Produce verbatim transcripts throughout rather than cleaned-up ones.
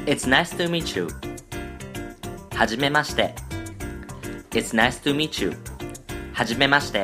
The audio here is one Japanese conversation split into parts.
It's nice to meet you. はじめまして。It's nice to meet you. はじめまして。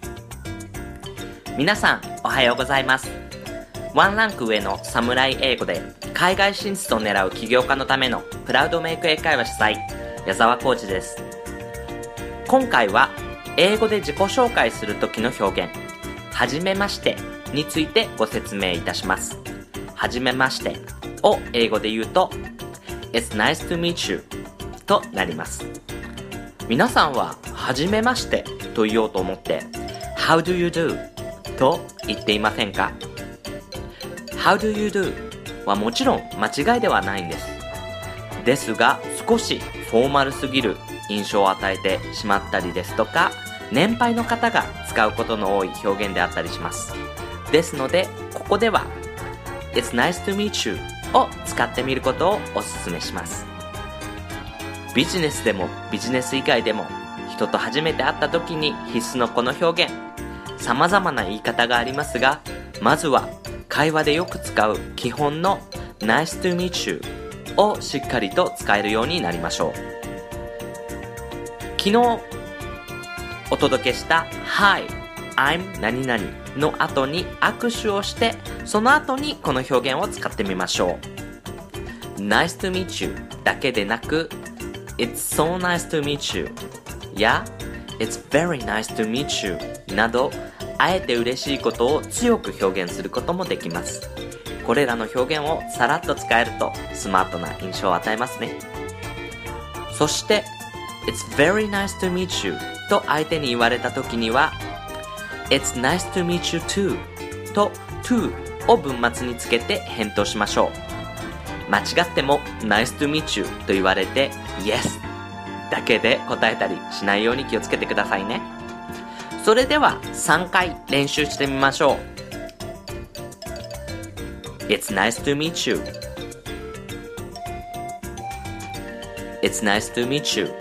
皆さん、おはようございます。ワンランク上の侍英語で海外進出を狙う起業家のためのプラウドメイク英会話主催、矢沢コーチです。今回は英語で自己紹介する時の表現、はじめましてについてご説明いたします。はじめましてを英語で言うと It's nice to meet you となります。皆さんははじめましてと言おうと思って How do you do と言っていませんか？ How do you do はもちろん間違いではないんです。ですが少しフォーマルすぎる印象を与えてしまったりですとか、年配の方が使うことの多い表現であったりします。ですのでここでは It's nice to meet you を使ってみることをお勧めします。ビジネスでもビジネス以外でも人と初めて会った時に必須のこの表現、様々な言い方がありますが、まずは会話でよく使う基本の Nice to meet you をしっかりと使えるようになりましょう。昨日お届けした Hi, I'm 何々の後に握手をして、その後にこの表現を使ってみましょう。 Nice to meet you だけでなく It's so nice to meet you や It's very nice to meet you など、あえて嬉しいことを強く表現することもできます。これらの表現をさらっと使えるとスマートな印象を与えますね。そしてIt's very nice to meet you と相手に言われた時には It's nice to meet you too と to を文末につけて返答しましょう。間違っても Nice to meet you と言われて Yes だけで答えたりしないように気をつけてくださいね。それではさんかい練習してみましょう。 It's nice to meet you. It's nice to meet you.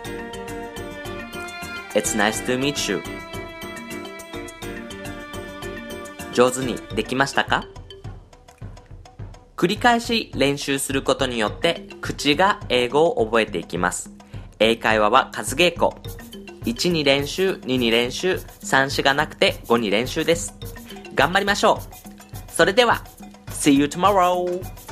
It's nice to meet you. 上手にできましたか？繰り返し練習することによって口が英語を覚えていきます。英会話は数稽古。いちに練習、にに練習、さん、よんがなくてごに練習です。頑張りましょう。それでは See you tomorrow!